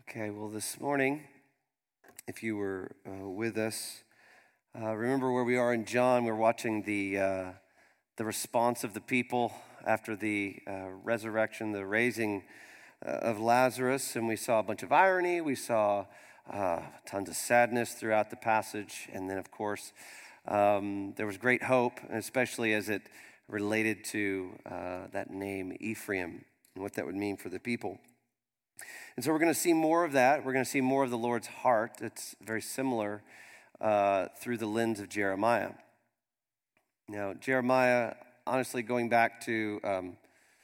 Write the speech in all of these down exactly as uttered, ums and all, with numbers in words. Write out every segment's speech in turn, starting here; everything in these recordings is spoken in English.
Okay, well, this morning, if you were uh, with us, uh, remember where we are in John. We're watching the uh, the response of the people after the uh, resurrection, the raising uh, of Lazarus, and we saw a bunch of irony. We saw uh, tons of sadness throughout the passage, and then, of course, um, there was great hope, especially as it related to uh, that name Ephraim and what that would mean for the people. And so we're going to see more of that. We're going to see more of the Lord's heart. It's very similar uh, through the lens of Jeremiah. Now, Jeremiah, honestly, going back to um,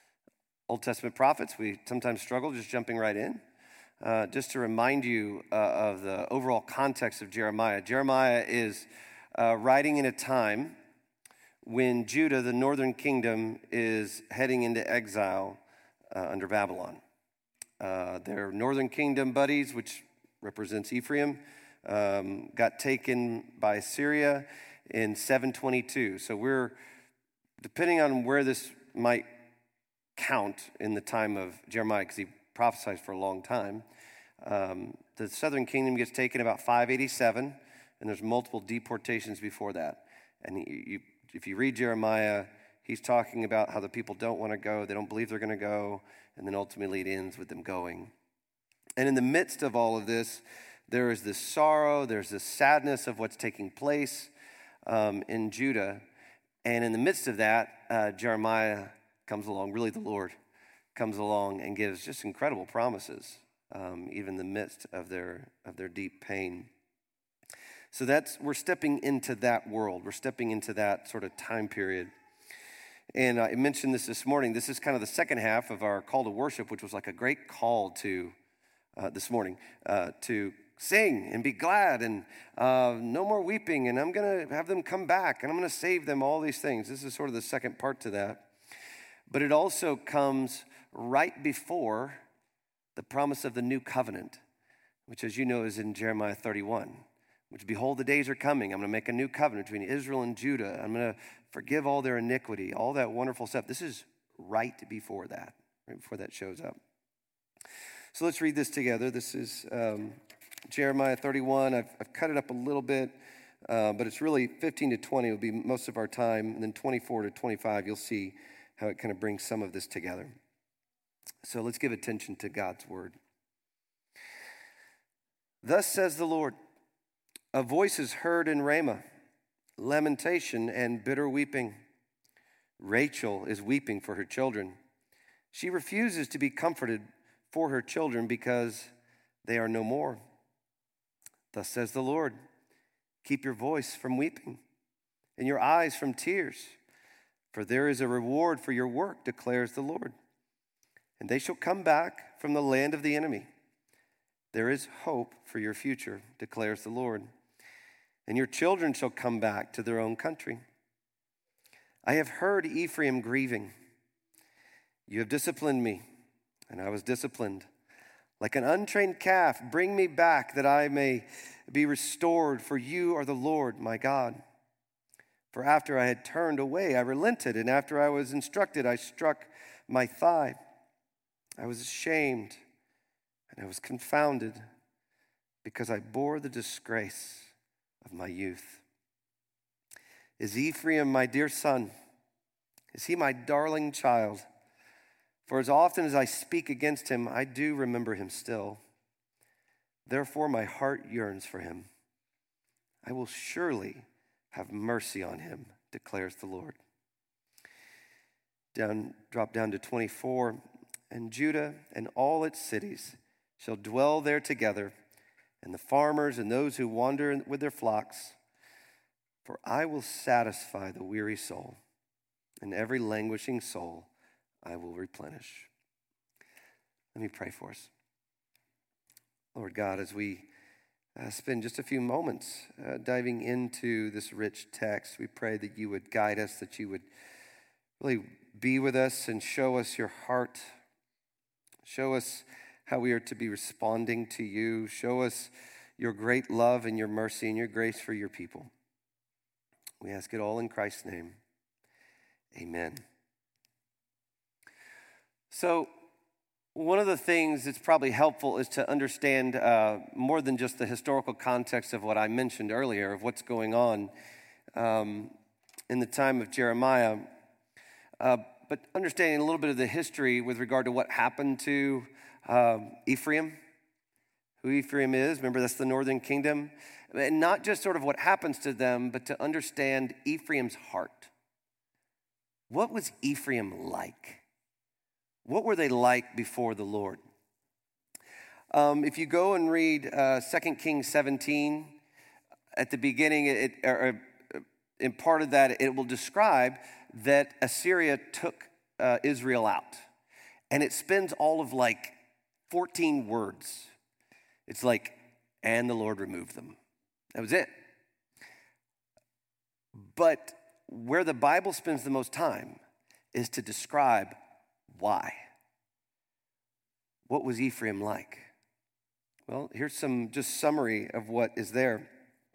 Old Testament prophets, we sometimes struggle just jumping right in. Uh, just to remind you uh, of the overall context of Jeremiah. Jeremiah is uh, writing in a time when Judah, the northern kingdom, is heading into exile uh, under Babylon. Uh, their northern kingdom buddies, which represents Ephraim, um, got taken by Syria in seven twenty-two. So we're, depending on where this might count in the time of Jeremiah, because he prophesied for a long time, um, the southern kingdom gets taken about five eighty-seven, and there's multiple deportations before that. And you, you, if you read Jeremiah, he's talking about how the people don't want to go, they don't believe they're going to go, and then ultimately it ends with them going. And in the midst of all of this, there is this sorrow, there's this sadness of what's taking place um, in Judah. And in the midst of that, uh, Jeremiah comes along, really the Lord comes along and gives just incredible promises, um, even in the midst of their of their deep pain. So that's, we're stepping into that world. We're stepping into that sort of time period. And I mentioned this this morning. This is kind of the second half of our call to worship, which was like a great call to, uh, this morning, uh, to sing and be glad and uh, no more weeping. And I'm going to have them come back and I'm going to save them, all these things. This is sort of the second part to that. But it also comes right before the promise of the new covenant, which, as you know, is in Jeremiah thirty-one. Which, behold, the days are coming. I'm going to make a new covenant between Israel and Judah. I'm going to forgive all their iniquity, all that wonderful stuff. This is right before that, right before that shows up. So let's read this together. This is um, Jeremiah thirty-one. I've, I've cut it up a little bit, uh, but it's really fifteen to twenty will be most of our time. And then twenty-four to twenty-five, you'll see how it kind of brings some of this together. So let's give attention to God's word. Thus says the Lord, a voice is heard in Ramah, lamentation and bitter weeping. Rachel is weeping for her children. She refuses to be comforted for her children because they are no more. Thus says the Lord, keep your voice from weeping and your eyes from tears, for there is a reward for your work, declares the Lord. And they shall come back from the land of the enemy. There is hope for your future, declares the Lord. And your children shall come back to their own country. I have heard Ephraim grieving. You have disciplined me, and I was disciplined. Like an untrained calf, bring me back that I may be restored, for you are the Lord my God. For after I had turned away, I relented, and after I was instructed, I struck my thigh. I was ashamed, and I was confounded, because I bore the disgrace of my youth. Is Ephraim my dear son? Is he my darling child? For as often as I speak against him, I do remember him still. Therefore my heart yearns for him. I will surely have mercy on him, declares the Lord. Down, drop down to twenty-four. And Judah and all its cities shall dwell there together, and the farmers and those who wander with their flocks. For I will satisfy the weary soul, and every languishing soul I will replenish. Let me pray for us. Lord God, as we uh, spend just a few moments uh, diving into this rich text, we pray that you would guide us, that you would really be with us and show us your heart. Show us how we are to be responding to you. Show us your great love and your mercy and your grace for your people. We ask it all in Christ's name. Amen. So One of the things that's probably helpful is to understand uh, more than just the historical context of what I mentioned earlier, of what's going on um, in the time of Jeremiah, uh, but understanding a little bit of the history with regard to what happened to uh, Ephraim, who Ephraim is. Remember, that's the northern kingdom. And not just sort of what happens to them, but to understand Ephraim's heart. What was Ephraim like? What were they like before the Lord? Um, if you go and read uh, Second Kings seventeen, at the beginning, it, or, in part of that, it will describe that Assyria took uh, Israel out. And it spends all of like fourteen words. It's like, and the Lord removed them. That was it. But where the Bible spends the most time is to describe why. What was Ephraim like? Well, here's some just summary of what is there.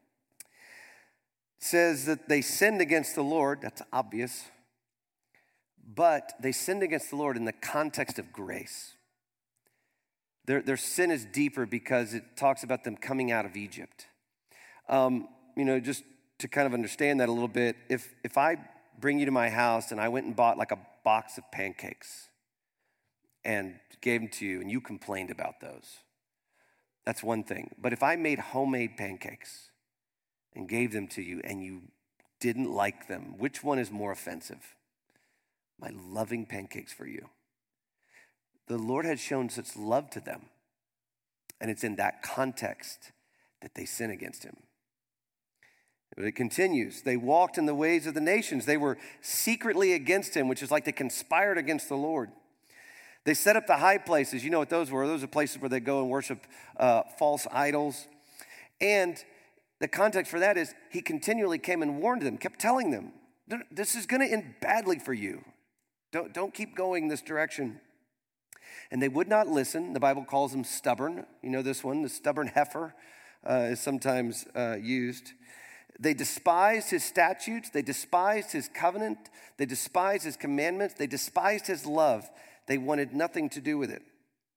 It says that they sinned against the Lord. That's obvious. But they sinned against the Lord in the context of grace. Their, their sin is deeper because it talks about them coming out of Egypt. Um, you know, just to kind of understand that a little bit, if if I bring you to my house and I went and bought like a box of pancakes and gave them to you and you complained about those, that's one thing. But if I made homemade pancakes and gave them to you and you didn't like them, which one is more offensive? My loving pancakes for you. The Lord had shown such love to them, and it's in that context that they sin against him. But it continues. They walked in the ways of the nations. They were secretly against him, which is like they conspired against the Lord. They set up the high places. You know what those were. Those are places where they go and worship uh, false idols. And the context for that is he continually came and warned them, kept telling them, this is going to end badly for you. Don't, don't keep going this direction. And they would not listen. The Bible calls them stubborn. You know this one, the stubborn heifer uh, is sometimes uh, used. They despised his statutes. They despised his covenant. They despised his commandments. They despised his love. They wanted nothing to do with it.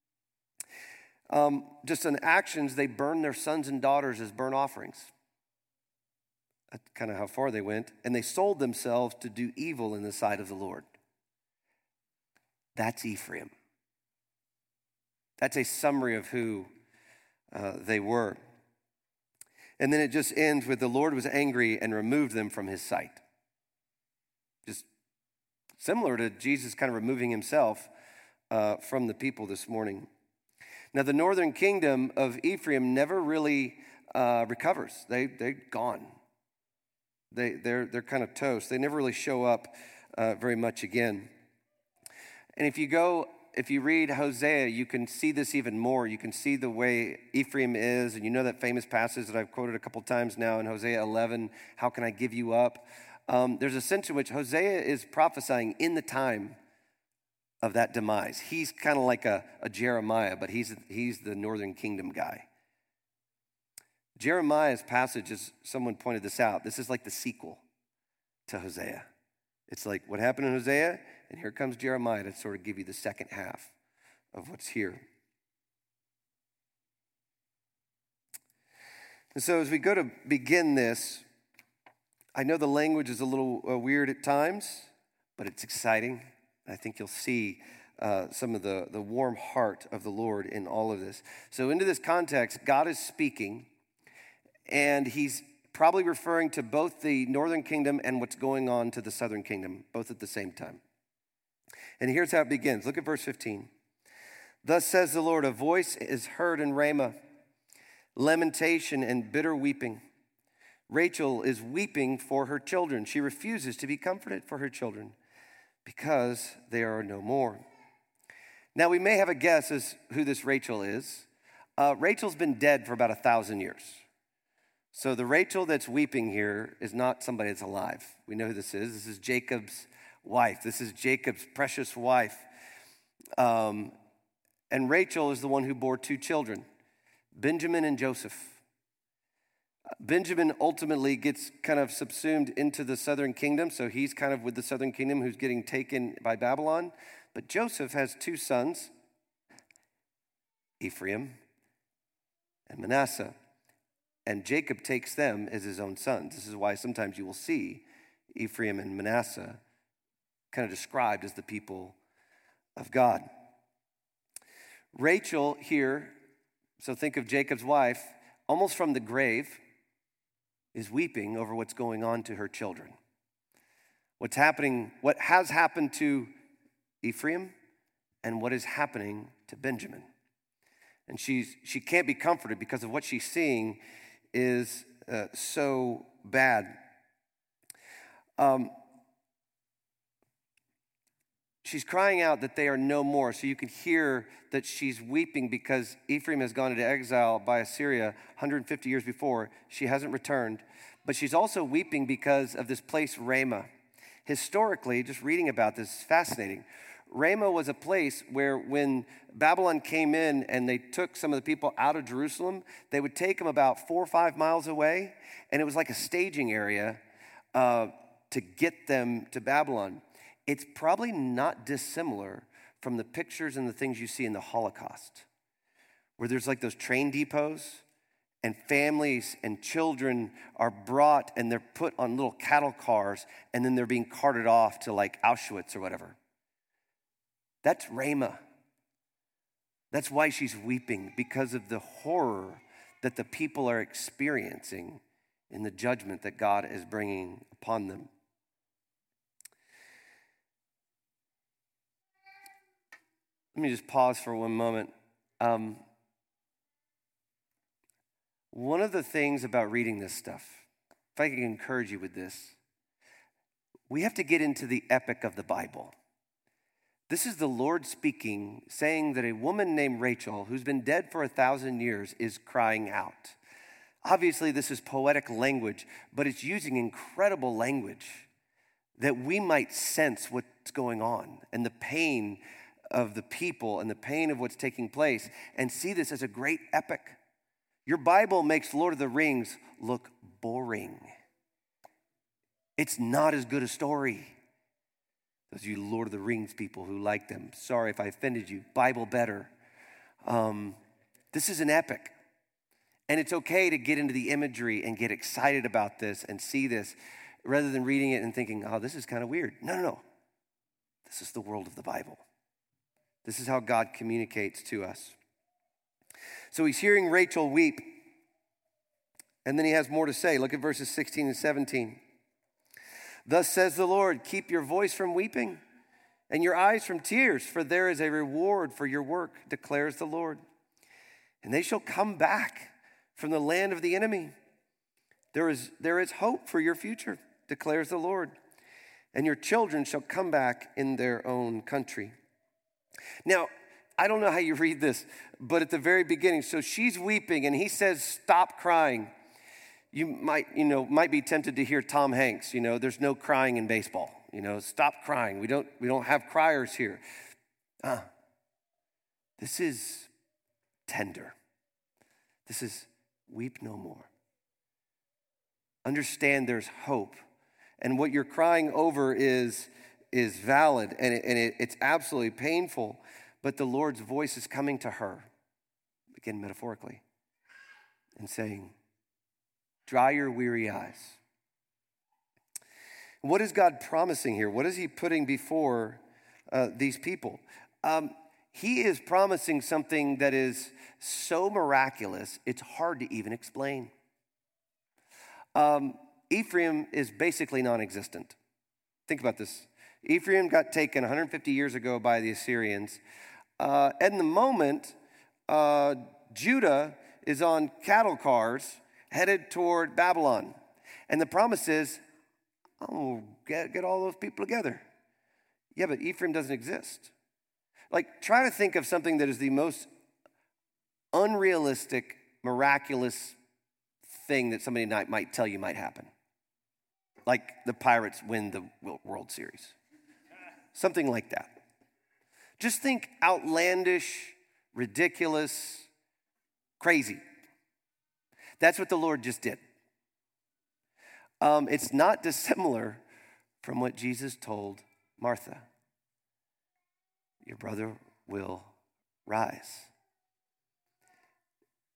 Um, just in actions, they burned their sons and daughters as burnt offerings. That's kind of how far they went. And they sold themselves to do evil in the sight of the Lord. That's Ephraim. That's a summary of who uh, they were. And then it just ends with the Lord was angry and removed them from his sight. Just similar to Jesus kind of removing himself uh, from the people this morning. Now, the northern kingdom of Ephraim never really uh, recovers. They, they're gone. They, they're, they're kind of toast. They never really show up uh, very much again. And if you go If you read Hosea, you can see this even more. You can see the way Ephraim is, and you know that famous passage that I've quoted a couple times now in Hosea eleven, how can I give you up? Um, there's a sense in which Hosea is prophesying in the time of that demise. He's kind of like a, a Jeremiah, but he's, he's the northern kingdom guy. Jeremiah's passage, as someone pointed this out, this is like the sequel to Hosea. It's like what happened in Hosea, and here comes Jeremiah to sort of give you the second half of what's here. And so as we go to begin this, I know the language is a little uh, weird at times, but it's exciting. I think you'll see uh, some of the, the warm heart of the Lord in all of this. So into this context, God is speaking, and he's probably referring to both the northern kingdom and what's going on to the southern kingdom, both at the same time. And here's how it begins. Look at verse fifteen. Thus says the Lord, a voice is heard in Ramah, lamentation and bitter weeping. Rachel is weeping for her children. She refuses to be comforted for her children because they are no more. Now, we may have a guess as who this Rachel is. Uh, Rachel's been dead for about a thousand years. So the Rachel that's weeping here is not somebody that's alive. We know who this is. This is Jacob's wife. This is Jacob's precious wife. Um, and Rachel is the one who bore two children, Benjamin and Joseph. Benjamin ultimately gets kind of subsumed into the southern kingdom, so he's kind of with the southern kingdom who's getting taken by Babylon. But Joseph has two sons, Ephraim and Manasseh. And Jacob takes them as his own sons. This is why sometimes you will see Ephraim and Manasseh kind of described as the people of God. Rachel here, so think of Jacob's wife, almost from the grave, is weeping over what's going on to her children. What's happening, what has happened to Ephraim and what is happening to Benjamin. And she's she can't be comforted because of what she's seeing is uh, so bad. Um, she's crying out that they are no more. So you can hear that she's weeping because Ephraim has gone into exile by Assyria one hundred fifty years before. She hasn't returned. But she's also weeping because of this place, Ramah. Historically, just reading about this is fascinating. Ramah was a place where when Babylon came in and they took some of the people out of Jerusalem, they would take them about four or five miles away, and it was like a staging area uh, to get them to Babylon. It's probably not dissimilar from the pictures and the things you see in the Holocaust, where there's like those train depots, and families and children are brought and they're put on little cattle cars, and then they're being carted off to like Auschwitz or whatever. That's Ramah. That's why she's weeping, because of the horror that the people are experiencing in the judgment that God is bringing upon them. Let me just pause for one moment. Um, one of the things about reading this stuff, if I can encourage you with this, we have to get into the epic of the Bible. This is the Lord speaking, saying that a woman named Rachel, who's been dead for a thousand years, is crying out. Obviously, this is poetic language, but it's using incredible language that we might sense what's going on and the pain of the people and the pain of what's taking place, and see this as a great epic. Your Bible makes Lord of the Rings look boring. It's not as good a story. Those of you Lord of the Rings people who like them, sorry if I offended you. Bible better. Um, this is an epic. And it's okay to get into the imagery and get excited about this and see this rather than reading it and thinking, oh, this is kind of weird. No, no, no. This is the world of the Bible. This is how God communicates to us. So he's hearing Rachel weep. And then he has more to say. Look at verses sixteen and seventeen. Thus says the Lord, keep your voice from weeping and your eyes from tears, for there is a reward for your work, declares the Lord. And they shall come back from the land of the enemy. There is, there is hope for your future, declares the Lord. And your children shall come back in their own country. Now, I don't know how you read this, but at the very beginning, so she's weeping and he says, stop crying. You might, you know, might be tempted to hear Tom Hanks, you know, there's no crying in baseball. You know, stop crying. We don't, we don't have criers here. Ah, this is tender. This is weep no more. Understand there's hope. And what you're crying over is, is valid, and, it, and it, it's absolutely painful, but the Lord's voice is coming to her, again metaphorically, and saying, dry your weary eyes. What is God promising here? What is he putting before uh, these people? Um, he is promising something that is so miraculous, it's hard to even explain. Um, Ephraim is basically non-existent. Think about this. Ephraim got taken one hundred fifty years ago by the Assyrians. Uh, in the moment, uh, Judah is on cattle cars headed toward Babylon. And the promise is, oh, get, get all those people together. Yeah, but Ephraim doesn't exist. Like, try to think of something that is the most unrealistic, miraculous thing that somebody might tell you might happen. Like the Pirates win the World Series. Something like that. Just think outlandish, ridiculous, crazy. That's what the Lord just did. Um, it's not dissimilar from what Jesus told Martha. Your brother will rise.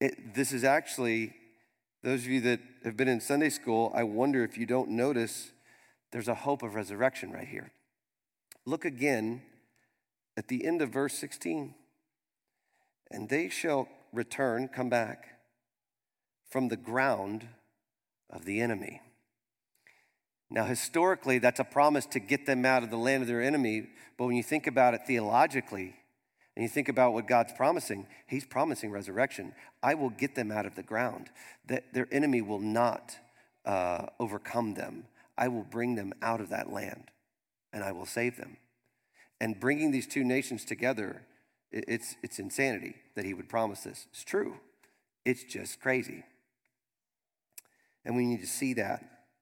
It, this is actually, those of you that have been in Sunday school, I wonder if you don't notice there's a hope of resurrection right here. Look again at the end of verse sixteen. And they shall return, come back, from the ground of the enemy. Now, historically, that's a promise to get them out of the land of their enemy. But when you think about it theologically, and you think about what God's promising, he's promising resurrection. I will get them out of the ground. That their enemy will not uh, overcome them. I will bring them out of that land, and I will save them. And bringing these two nations together, it's, it's insanity that he would promise this. It's true. It's just crazy. And we need to see that.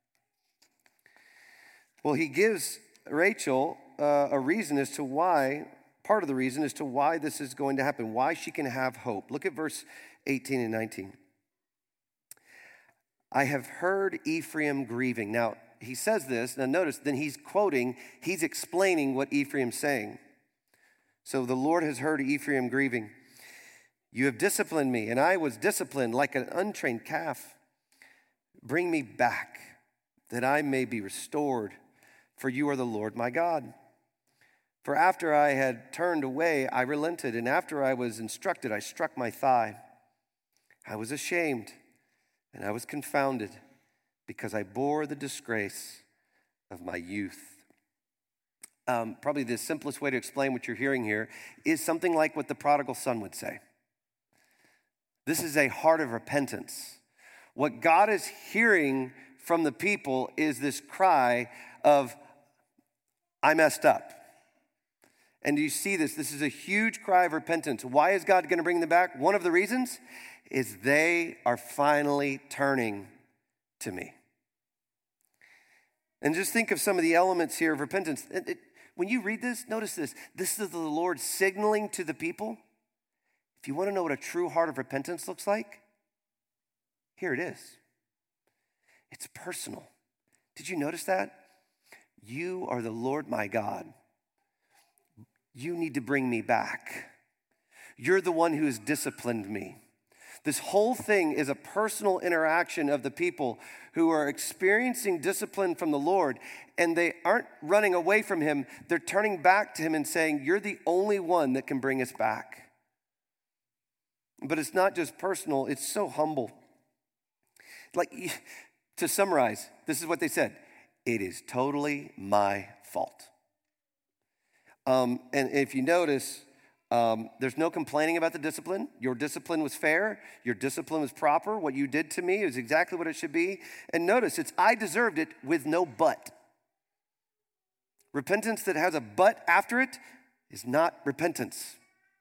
Well, he gives Rachel uh, a reason as to why, part of the reason as to why this is going to happen, why she can have hope. Look at verse eighteen and nineteen. I have heard Ephraim grieving. Now, he says this, now notice, then he's quoting, he's explaining what Ephraim's saying. So the Lord has heard Ephraim grieving. You have disciplined me, and I was disciplined like an untrained calf. Bring me back, that I may be restored, for you are the Lord my God. For after I had turned away, I relented, and after I was instructed, I struck my thigh. I was ashamed, and I was confounded, because I bore the disgrace of my youth. Um, probably the simplest way to explain what you're hearing here is something like what the prodigal son would say. This is a heart of repentance. What God is hearing from the people is this cry of, I messed up. And you see this, this is a huge cry of repentance. Why is God going to bring them back? One of the reasons is they are finally turning to me. And just think of some of the elements here of repentance. It, it, when you read this, notice this. This is the Lord signaling to the people. If you want to know what a true heart of repentance looks like, here it is. It's personal. Did you notice that? You are the Lord my God. You need to bring me back. You're the one who has disciplined me. This whole thing is a personal interaction of the people who are experiencing discipline from the Lord, and they aren't running away from him. They're turning back to him and saying, you're the only one that can bring us back. But it's not just personal, it's so humble. Like, to summarize, this is what they said. It is totally my fault. Um, and if you notice, um, there's no complaining about the discipline. Your discipline was fair. Your discipline was proper. What you did to me is exactly what it should be. And notice, it's I deserved it with no but. Repentance that has a but after it is not repentance.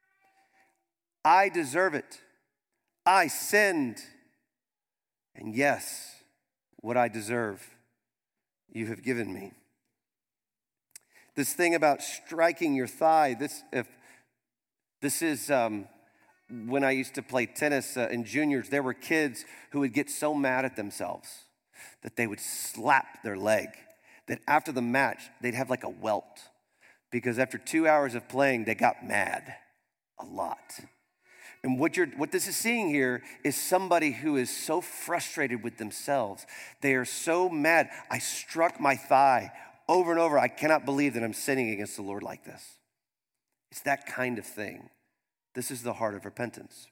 I deserve it. I sinned. And yes, what I deserve, you have given me. This thing about striking your thigh, this if this is um, when I used to play tennis uh, in juniors, there were kids who would get so mad at themselves that they would slap their leg, that after the match, they'd have like a welt, because after two hours of playing, they got mad a lot. And what you're, what this is seeing here is somebody who is so frustrated with themselves. They are so mad. I struck my thigh over and over. I cannot believe that I'm sinning against the Lord like this. It's that kind of thing. This is the heart of repentance.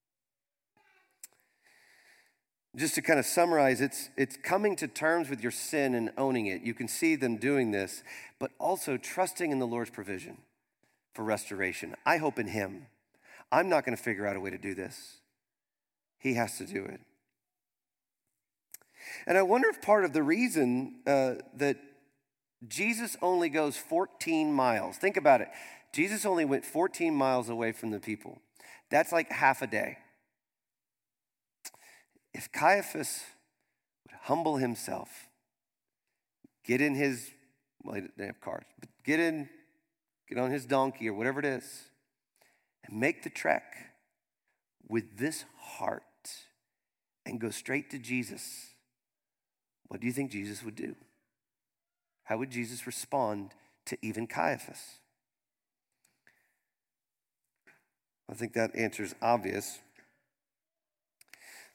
Just to kind of summarize, it's, it's coming to terms with your sin and owning it. You can see them doing this, but also trusting in the Lord's provision for restoration. I hope in him. I'm not going to figure out a way to do this. He has to do it. And I wonder if part of the reason uh, that Jesus only goes fourteen miles, think about it. Jesus only went fourteen miles away from the people. That's like half a day. If Caiaphas would humble himself, get in his, well, they didn't have cars, but get in, get on his donkey or whatever it is, and make the trek with this heart and go straight to Jesus, what do you think Jesus would do? How would Jesus respond to even Caiaphas? I think that answer is obvious.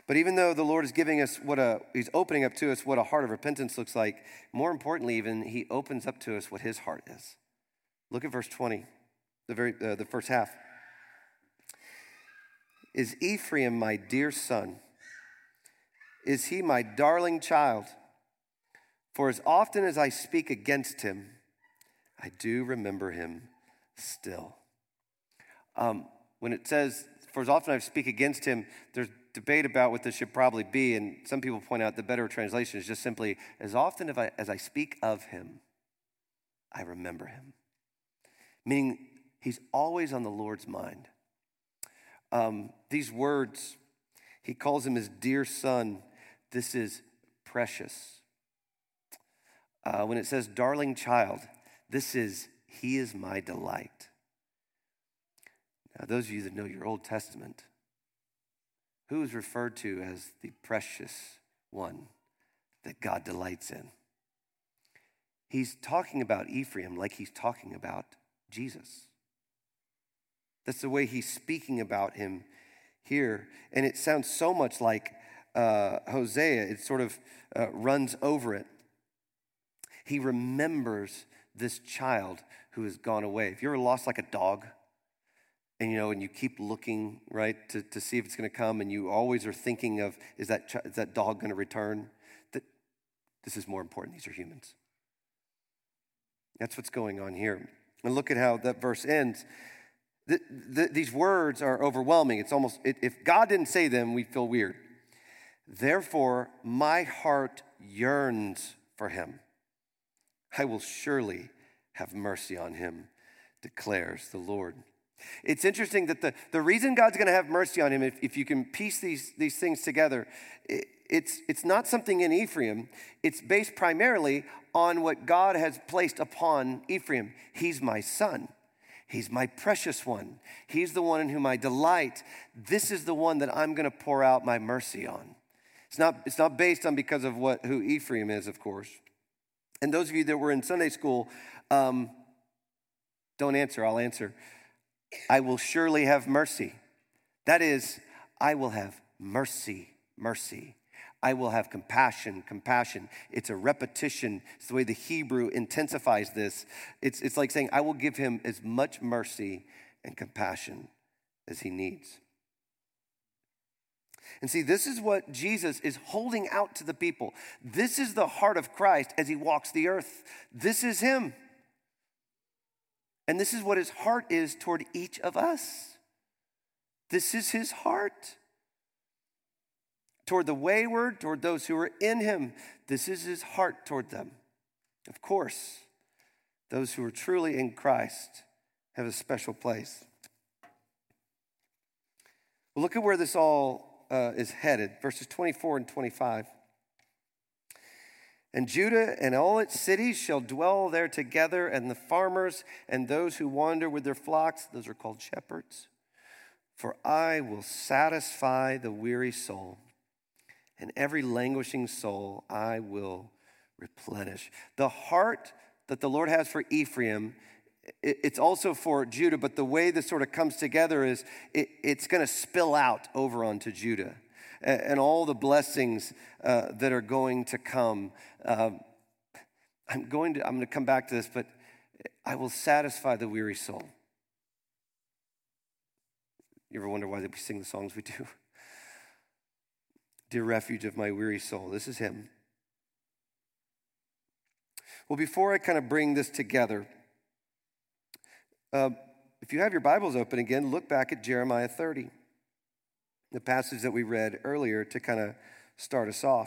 But even though the Lord is giving us what a, he's opening up to us what a heart of repentance looks like, more importantly even, he opens up to us what his heart is. Look at verse twenty, the very uh, the first half. Is Ephraim my dear son? Is he my darling child? For as often as I speak against him, I do remember him still. Um, when it says, for as often I speak against him, there's debate about what this should probably be, and some people point out the better translation is just simply, as often as I, as I speak of him, I remember him. Meaning, he's always on the Lord's mind. Um, these words, he calls him his dear son. This is precious. Uh, when it says darling child, this is, he is my delight. Now, those of you that know your Old Testament, who is referred to as the precious one that God delights in? He's talking about Ephraim like he's talking about Jesus. That's the way he's speaking about him here. And it sounds so much like uh, Hosea. It sort of uh, runs over it. He remembers this child who has gone away. If you're lost like a dog, and you know, and you keep looking, right, to, to see if it's going to come, and you always are thinking of, is that ch- is that dog going to return? That this is more important. These are humans. That's what's going on here. And look at how that verse ends. The, the, these words are overwhelming. It's almost, it, if God didn't say them, we'd feel weird. Therefore, my heart yearns for him. I will surely have mercy on him, declares the Lord. It's interesting that the, the reason God's going to have mercy on him, if, if you can piece these, these things together, it, it's, it's not something in Ephraim. It's based primarily on what God has placed upon Ephraim. He's my son. He's my precious one. He's the one in whom I delight. This is the one that I'm going to pour out my mercy on. It's not, it's not based on because of what who Ephraim is, of course. And those of you that were in Sunday school, um, don't answer, I'll answer. I will surely have mercy. That is, I will have mercy, mercy. I will have compassion, compassion. It's a repetition. It's the way the Hebrew intensifies this. It's, it's like saying, I will give him as much mercy and compassion as he needs. And see, this is what Jesus is holding out to the people. This is the heart of Christ as he walks the earth. This is him. And this is what his heart is toward each of us. This is his heart. Toward the wayward, toward those who are in him. This is his heart toward them. Of course, those who are truly in Christ have a special place. Well, look at where this all uh, is headed. Verses twenty-four and twenty-five. And Judah and all its cities shall dwell there together, and the farmers and those who wander with their flocks, those are called shepherds. For I will satisfy the weary soul, and every languishing soul I will replenish. The heart that the Lord has for Ephraim, it's also for Judah, but the way this sort of comes together is it, it's going to spill out over onto Judah. And all the blessings uh, that are going to come. Um, I'm going to I'm going to come back to this, but I will satisfy the weary soul. You ever wonder why we sing the songs we do? Dear refuge of my weary soul. This is him. Well, before I kind of bring this together, uh, if you have your Bibles open again, look back at Jeremiah thirty. The passage that we read earlier to kind of start us off.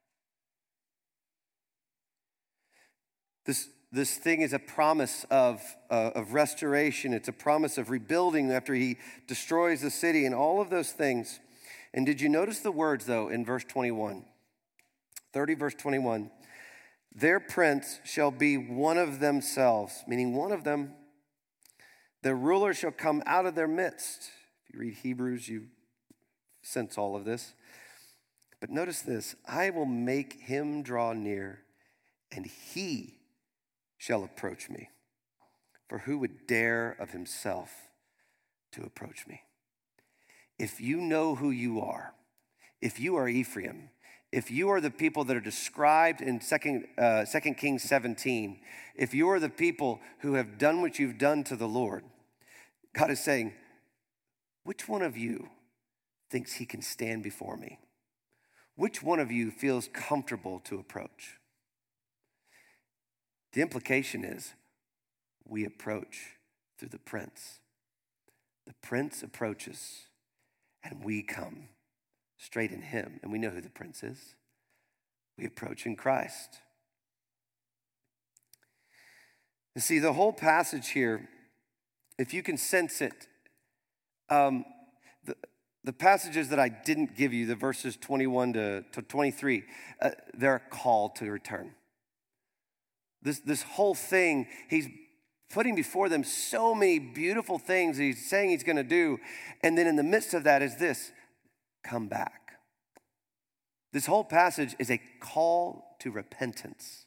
This, this thing is a promise of, uh, of restoration. It's a promise of rebuilding after he destroys the city and all of those things. And did you notice the words, though, in verse twenty-one? thirty, verse twenty-one. Their prince shall be one of themselves, meaning one of them. Their ruler shall come out of their midst. If you read Hebrews, you sense all of this. But notice this, I will make him draw near, and he shall approach me. For who would dare of himself to approach me? If you know who you are, if you are Ephraim, if you are the people that are described in Second uh, Second Kings seventeen, if you are the people who have done what you've done to the Lord, God is saying, which one of you thinks he can stand before me? Which one of you feels comfortable to approach? The implication is we approach through the prince. The prince approaches and we come straight in him. And we know who the prince is. We approach in Christ. You see, the whole passage here, if you can sense it, um, the, the passages that I didn't give you, the verses twenty-one to, to twenty-three, uh, they're a call to return. This, this whole thing, he's putting before them so many beautiful things that he's saying he's going to do. And then in the midst of that is this, come back. This whole passage is a call to repentance.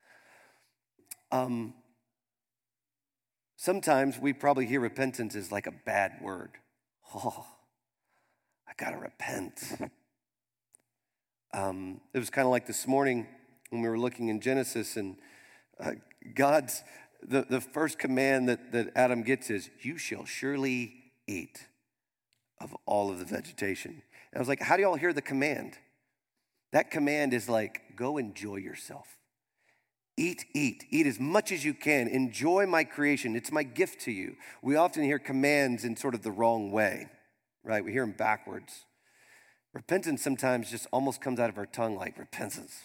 Um, sometimes we probably hear repentance as like a bad word. Oh, I got to repent. Um, it was kind of like this morning when we were looking in Genesis and uh, God's, the, the first command that, that Adam gets is, you shall surely eat of all of the vegetation. And I was like, how do y'all hear the command? That command is like, go enjoy yourself. Eat, eat, eat as much as you can. Enjoy my creation. It's my gift to you. We often hear commands in sort of the wrong way, right? We hear them backwards. Repentance sometimes just almost comes out of our tongue like repentance.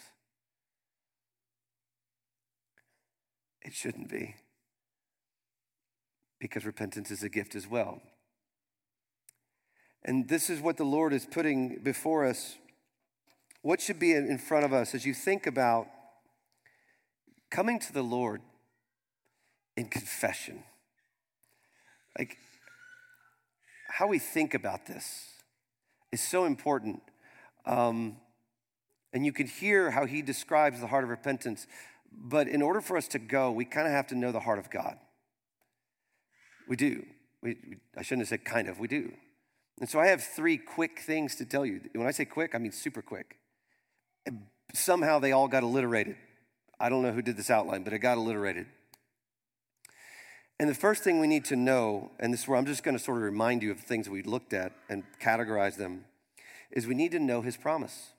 It shouldn't be, because repentance is a gift as well. And this is what the Lord is putting before us. What should be in front of us as you think about coming to the Lord in confession? Like, how we think about this is so important. Um, and you could hear how he describes the heart of repentance. But in order for us to go, we kind of have to know the heart of God. We do. We, we, I shouldn't have said kind of, we do. And so I have three quick things to tell you. When I say quick, I mean super quick. And somehow they all got alliterated. I don't know who did this outline, but it got alliterated. And the first thing we need to know, and this is where I'm just going to sort of remind you of the things that we looked at and categorize them, is we need to know his promise.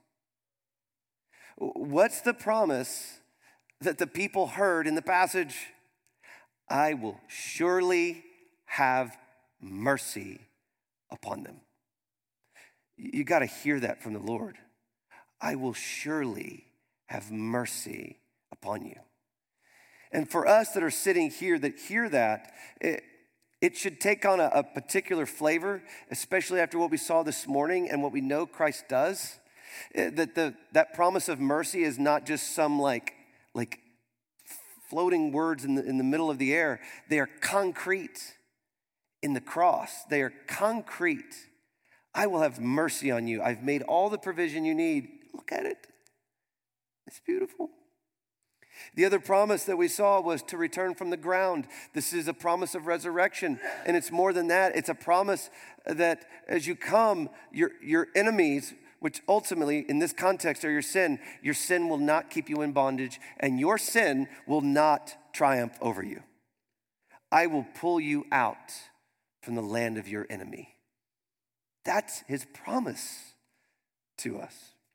What's the promise that the people heard in the passage? I will surely have mercy upon them. You got to hear that from the Lord. I will surely have mercy upon you. And for us that are sitting here that hear that, it, it should take on a, a particular flavor, especially after what we saw this morning and what we know Christ does. That the that promise of mercy is not just some like like floating words in the, in the middle of the air. They are concrete in the cross. They are concrete. I will have mercy on you. I've made all the provision you need. Look at it. It's beautiful. The other promise that we saw was to return from the ground. This is a promise of resurrection. And it's more than that. It's a promise that as you come, your, your enemies, which ultimately in this context are your sin, your sin will not keep you in bondage, and your sin will not triumph over you. I will pull you out from the land of your enemy. That's his promise to us.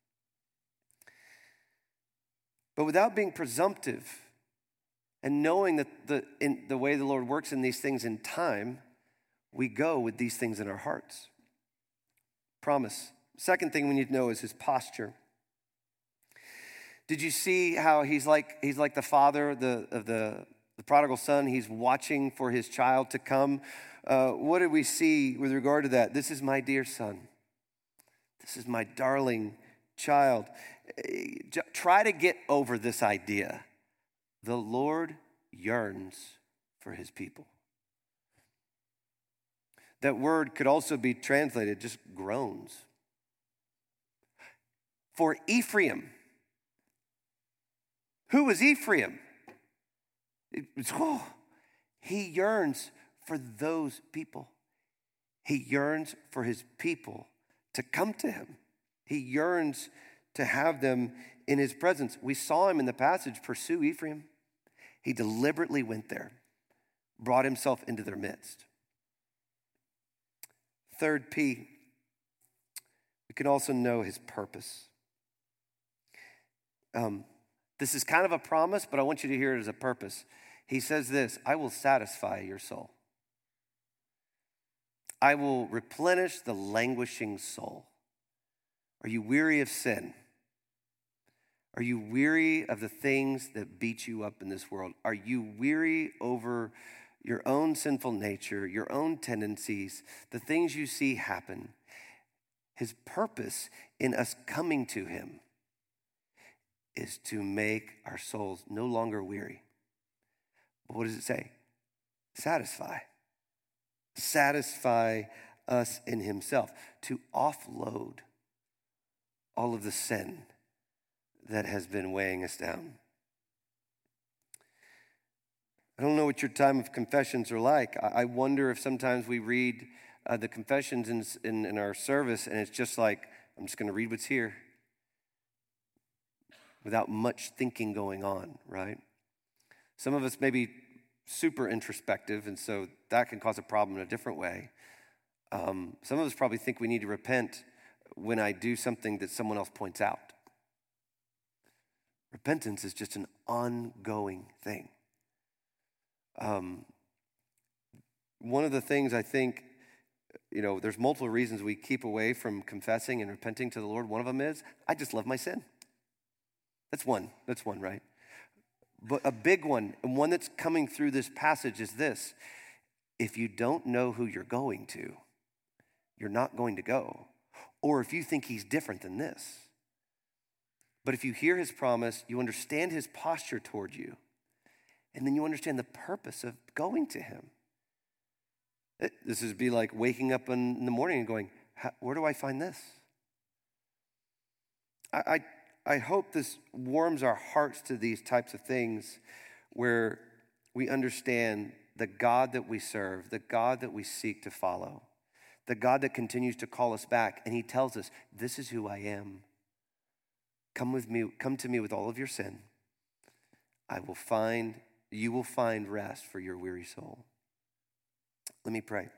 But without being presumptive and knowing that the, in the way the Lord works in these things in time, we go with these things in our hearts. Promise. Second thing we need to know is his posture. Did you see how he's like he's like the father the, of the, the prodigal son? He's watching for his child to come. Uh, what did we see with regard to that? This is my dear son. This is my darling child. Try to get over this idea. The Lord yearns for his people. That word could also be translated just groans. For Ephraim. Who was Ephraim? It was, oh, he yearns for those people. He yearns for his people to come to him. He yearns to have them in his presence. We saw him in the passage pursue Ephraim. He deliberately went there, brought himself into their midst. Third P, we can also know his purpose. Um, this is kind of a promise, but I want you to hear it as a purpose. He says this, I will satisfy your soul. I will replenish the languishing soul. Are you weary of sin? Are you weary of the things that beat you up in this world? Are you weary over your own sinful nature, your own tendencies, the things you see happen? His purpose in us coming to him is to make our souls no longer weary. But what does it say? Satisfy. Satisfy us in himself. To offload all of the sin that has been weighing us down. I don't know what your time of confessions are like. I wonder if sometimes we read uh, the confessions in, in, in our service and it's just like, I'm just going to read what's here without much thinking going on, right? Some of us may be super introspective, and so that can cause a problem in a different way. Um, some of us probably think we need to repent when I do something that someone else points out. Repentance is just an ongoing thing. Um, one of the things I think, you know, there's multiple reasons we keep away from confessing and repenting to the Lord. One of them is, I just love my sin. That's one. That's one, right? But a big one, and one that's coming through this passage is this. If you don't know who you're going to, you're not going to go. Or if you think he's different than this. But if you hear his promise, you understand his posture toward you, and then you understand the purpose of going to him. It, this would be like waking up in, in the morning and going, where do I find this? I, I I hope this warms our hearts to these types of things where we understand the God that we serve, the God that we seek to follow, the God that continues to call us back. And he tells us, this is who I am. Come with me, come to me with all of your sin. I will find, you will find rest for your weary soul. Let me pray.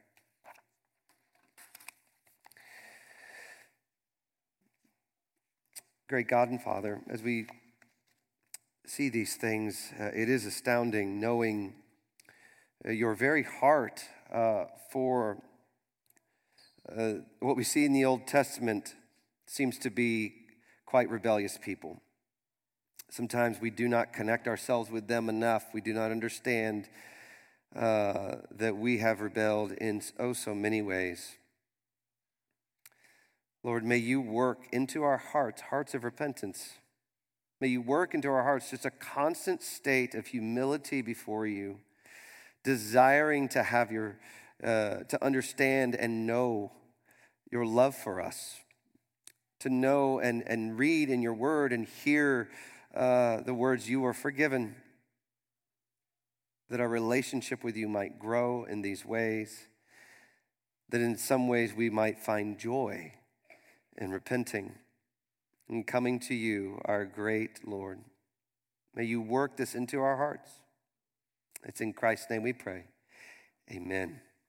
Great God and Father, as we see these things, uh, it is astounding knowing uh, your very heart uh, for uh, what we see in the Old Testament seems to be quite rebellious people. Sometimes we do not connect ourselves with them enough. We do not understand uh, that we have rebelled in oh so many ways. Lord, may you work into our hearts, hearts of repentance. May you work into our hearts just a constant state of humility before you, desiring to have your, uh, to understand and know your love for us, to know and, and read in your word and hear uh, the words you are forgiven, that our relationship with you might grow in these ways, that in some ways we might find joy in repenting and coming to you, our great Lord. May you work this into our hearts. It's in Christ's name we pray. Amen.